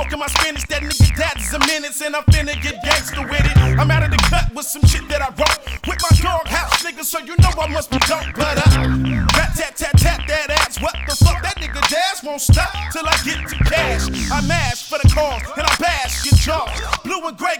Talking my Spanish, that nigga dad's a menace, and I'm finna get gangster with it. I'm out of the cut with some shit that I wrote with my dog house nigga, so you know I must be dope. But rat tat tat tat that ass. What the fuck? That nigga jazz won't stop till I get to cash. I mash for the cause and I bash your jaws. Blue and gray